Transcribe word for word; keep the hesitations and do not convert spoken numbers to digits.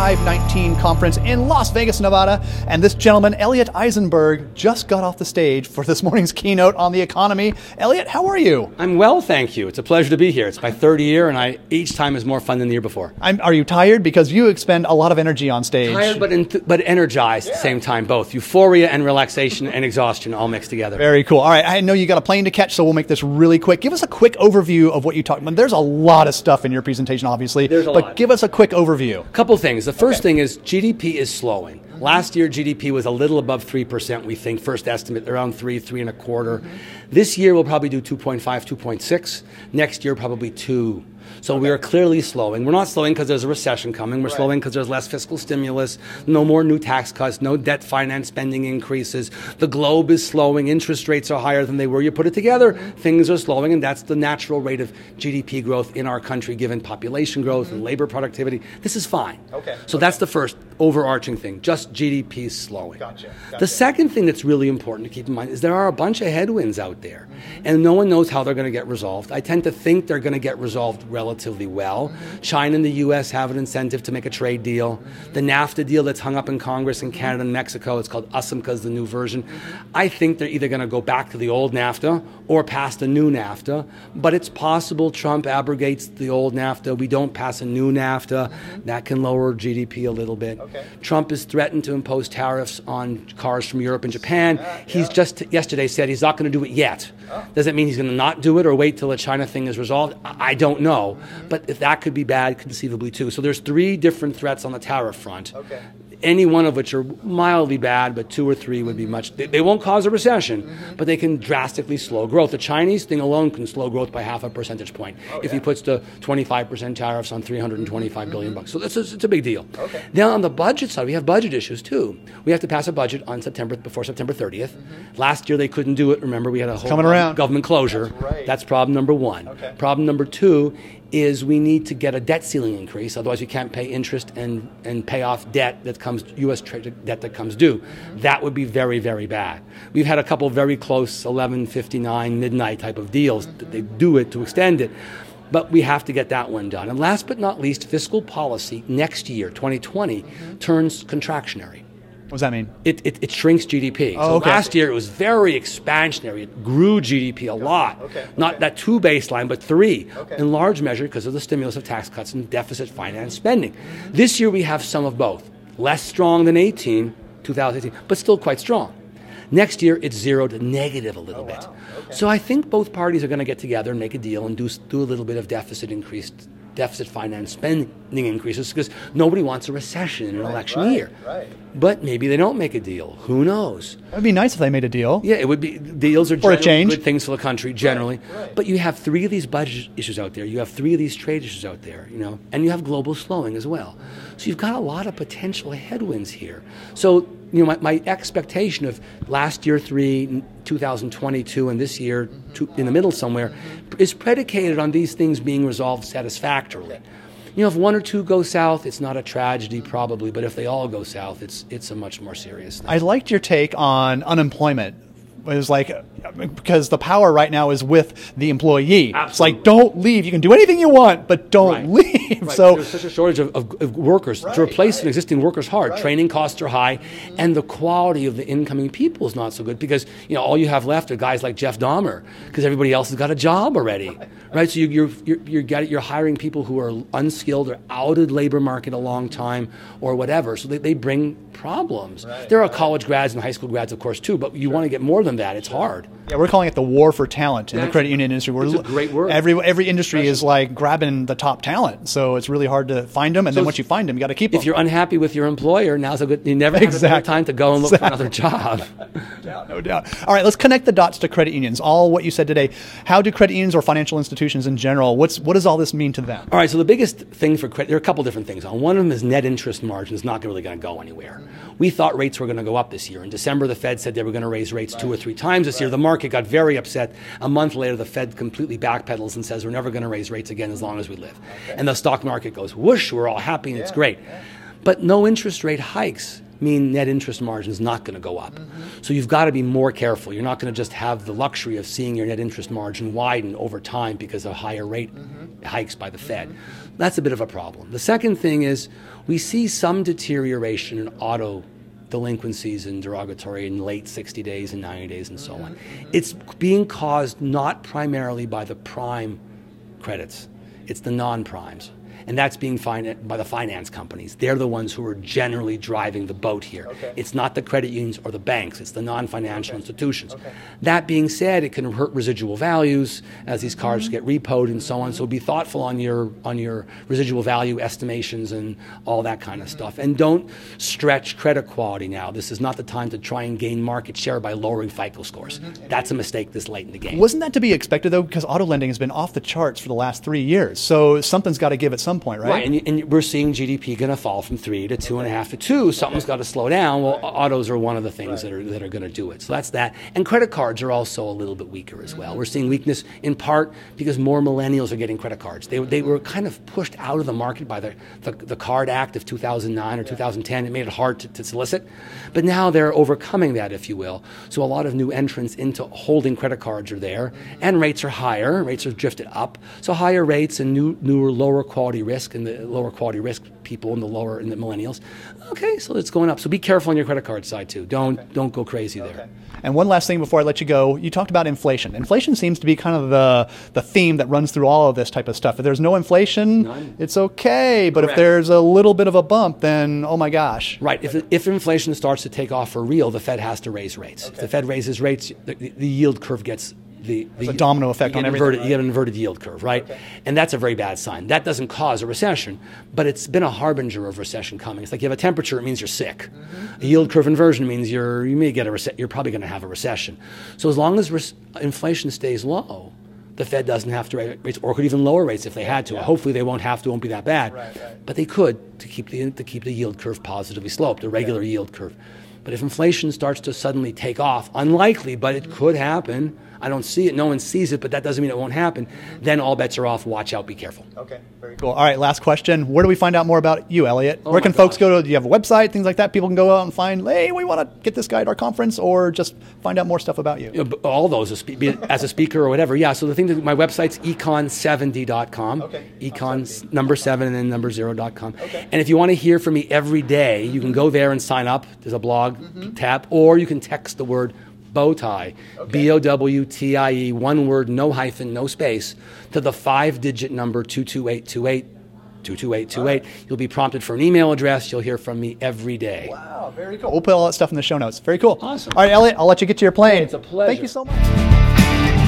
five nineteen conference in Las Vegas, Nevada. And this gentleman, Elliot Eisenberg, just got off the stage for this morning's keynote on the economy. Elliot, how are you? I'm well, thank you. It's a pleasure to be here. It's my third year, and I each time is more fun than the year before. I'm, are you tired? Because you expend a lot of energy on stage. Tired, but enth- but energized yeah. at the same time, both. Euphoria and relaxation and exhaustion all mixed together. Very cool. All right, I know you got a plane to catch, so we'll make this really quick. Give us a quick overview of what you talked about. There's a lot of stuff in your presentation, obviously, There's a but lot. give us a quick overview. A couple things. The first okay. thing is G D P is slowing. Last year, G D P was a little above three percent, we think. First estimate, around three, three and a quarter. Mm-hmm. This year, we'll probably do two point five, two point six. Next year, probably two. So okay. we are clearly slowing. We're not slowing because there's a recession coming. We're right. slowing because there's less fiscal stimulus, no more new tax cuts, no debt finance spending increases. The globe is slowing. Interest rates are higher than they were. You put it together, things are slowing, and that's the natural rate of G D P growth in our country, given population growth mm-hmm. and labor productivity. This is fine. Okay. So okay. that's the first overarching thing, just G D P slowing. Gotcha. Gotcha. The second thing that's really important to keep in mind is there are a bunch of headwinds out there, mm-hmm. and no one knows how they're going to get resolved. I tend to think they're going to get resolved relatively well. Mm-hmm. China and the U S have an incentive to make a trade deal. Mm-hmm. The NAFTA deal that's hung up in Congress in Canada and Mexico, it's called USMCA, the new version. Mm-hmm. I think they're either going to go back to the old NAFTA or pass the new NAFTA, but it's possible Trump abrogates the old NAFTA. We don't pass a new NAFTA. Mm-hmm. That can lower G D P a little bit. Okay. Trump has threatened to impose tariffs on cars from Europe and Japan. Yeah, yeah. He's just t- yesterday said he's not going to do it yet. Oh. Does that mean he's going to not do it or wait till the China thing is resolved? I, I don't know. Mm-hmm. But if that could be bad, conceivably too. So there's three different threats on the tariff front. Okay. Any one of which are mildly bad, but two or three would be much. They, they won't cause a recession, mm-hmm. but they can drastically slow growth. The Chinese thing alone can slow growth by half a percentage point oh, if yeah. he puts the twenty-five percent tariffs on three hundred twenty-five mm-hmm. billion bucks. So that's a, it's a big deal. Okay. Then on the budget side, we have budget issues too. We have to pass a budget on September before September thirtieth. Mm-hmm. Last year they couldn't do it. Remember, we had a whole coming around. government closure. That's right. That's problem number one. Okay. Problem number two is we need to get a debt ceiling increase. Otherwise, we can't pay interest and, and pay off debt that comes, U S trade debt that comes due. Mm-hmm. That would be very, very bad. We've had a couple very close eleven fifty-nine midnight type of deals mm-hmm. that they do it to extend it. But we have to get that one done. And last but not least, fiscal policy next year, twenty twenty, mm-hmm. turns contractionary. What does that mean? It, it, it shrinks G D P. Oh, so okay. last year it was very expansionary. It grew G D P a lot. Okay. Not okay. that two baseline, but three, okay. in large measure because of the stimulus of tax cuts and deficit finance spending. Mm-hmm. This year we have some of both. Less strong than eighteen, twenty eighteen, but still quite strong. Next year it's zero to negative a little oh, bit. Wow. Okay. So I think both parties are going to get together and make a deal and do, do a little bit of deficit increased deficit finance spending increases because nobody wants a recession in an right, election right, year. Right. But maybe they don't make a deal. Who knows? It would be nice if they made a deal. Yeah, it would be. Deals are for a change. Good things for the country generally. Right, right. But you have three of these budget issues out there. You have three of these trade issues out there, you know, and you have global slowing as well. So you've got a lot of potential headwinds here. So, you know, my, my expectation of last year three, two thousand twenty-two, and this year two, in the middle somewhere is predicated on these things being resolved satisfactorily. You know, if one or two go south, it's not a tragedy probably, but if they all go south, it's it's a much more serious thing. I liked your take on unemployment. It was like, because the power right now is with the employee. Absolutely. It's like, don't leave. You can do anything you want, but don't right. leave. Right. So there's such a shortage of, of, of workers. Right, to replace right. an existing worker is hard. Right. Training costs are high, mm-hmm. and the quality of the incoming people is not so good because, you know, all you have left are guys like Jeff Dahmer because everybody else has got a job already. Right. right? So you, you're you're you're, getting, you're hiring people who are unskilled or out of the labor market a long time or whatever. So they, they bring problems. Right. There are right. college grads and high school grads, of course, too, but you sure. want to get more than that. It's hard. Yeah, we're calling it the war for talent in That's, the credit union industry. We're, it's a great word. Every every industry is like grabbing the top talent, so it's really hard to find them. And so then once you find them, you got to keep them. If you're unhappy with your employer, now's a good. You never have exactly. a better time to go and look exactly. for another job. No doubt, no doubt. All right, let's connect the dots to credit unions. All what you said today. How do credit unions or financial institutions in general? What's what does all this mean to them? All right, so the biggest thing for credit, there are a couple different things. On one of them is net interest margin is not really going to go anywhere. We thought rates were going to go up this year. In December, the Fed said they were going to raise rates right. two or three times this right. year. The market got very upset. A month later, the Fed completely backpedals and says we're never going to raise rates again as long as we live. Okay. And the stock market goes whoosh, we're all happy and yeah, it's great. Yeah. But no interest rate hikes mean net interest margin is not going to go up. Mm-hmm. So you've got to be more careful. You're not going to just have the luxury of seeing your net interest margin widen over time because of higher rate mm-hmm. hikes by the Fed. Mm-hmm. That's a bit of a problem. The second thing is we see some deterioration in auto delinquencies and derogatory in late sixty days and ninety days and so on. It's being caused not primarily by the prime credits, it's the non-primes. And that's being financed by the finance companies. They're the ones who are generally driving the boat here. Okay. It's not the credit unions or the banks. It's the non-financial okay. institutions. Okay. That being said, it can hurt residual values as these cars mm-hmm. get repoed and so on. So be thoughtful on your on your residual value estimations and all that kind of mm-hmm. stuff. And don't stretch credit quality now. This is not the time to try and gain market share by lowering FICO scores. Mm-hmm. That's a mistake this late in the game. Wasn't that to be expected, though? Because auto lending has been off the charts for the last three years. So something's got to give at some point, right? Right, and, and we're seeing G D P going to fall from three to two and a half to two. Something's okay. got to slow down. Well, right. autos are one of the things right. that are that are going to do it. So that's that. And credit cards are also a little bit weaker as well. We're seeing weakness in part because more millennials are getting credit cards. They they were kind of pushed out of the market by the the, the Card Act of two thousand nine or yeah. two thousand ten. It made it hard to, to solicit, but now they're overcoming that, if you will. So a lot of new entrants into holding credit cards are there, and rates are higher. Rates have drifted up. So higher rates and new newer lower quality risk and the lower quality risk people in the lower in the millennials. Okay, so it's going up. So be careful on your credit card side too. Don't okay. don't go crazy okay. there. And one last thing before I let you go, you talked about inflation. Inflation seems to be kind of the the theme that runs through all of this type of stuff. If there's no inflation, None. It's okay. But Correct. If there's a little bit of a bump, then oh my gosh. Right. If if inflation starts to take off for real, the Fed has to raise rates. Okay. If the Fed raises rates, the, the yield curve gets The, the, a domino effect on everything. Inverted, right? You get an inverted yield curve, right? Okay. And that's a very bad sign. That doesn't cause a recession, but it's been a harbinger of recession coming. It's like you have a temperature, it means you're sick. Mm-hmm. A yield curve inversion means you're you may get a rece- you're probably going to have a recession. So as long as res- inflation stays low, the Fed doesn't have to raise rates, or could even lower rates if they had to. Yeah. Hopefully they won't have to, won't be that bad. Right, right. But they could to keep the to keep the yield curve positively sloped, the regular okay. yield curve. But if inflation starts to suddenly take off, unlikely, but it could happen. I don't see it. No one sees it, but that doesn't mean it won't happen. Then all bets are off. Watch out. Be careful. Okay, very cool. All right, last question. Where do we find out more about you, Elliot? Oh Where can gosh. folks go to? Do you have a website, things like that? People can go out and find, hey, we want to get this guy at our conference, or just find out more stuff about you? All those, as a speaker or whatever. Yeah, so the thing that my website's econ seventy dot com. Okay. Econ number seven and then number zero dot com. Okay. And if you want to hear from me every day, you can go there and sign up. There's a blog mm-hmm. tab, or you can text the word Bowtie, okay. B O W T I E, one word, no hyphen, no space, to the five-digit number two two eight two eight, two two eight two eight. Right. You'll be prompted for an email address. You'll hear from me every day. Wow, very cool. We'll put all that stuff in the show notes. Very cool. Awesome. All right, Elliot, I'll let you get to your plane. It's a pleasure. Thank you so much.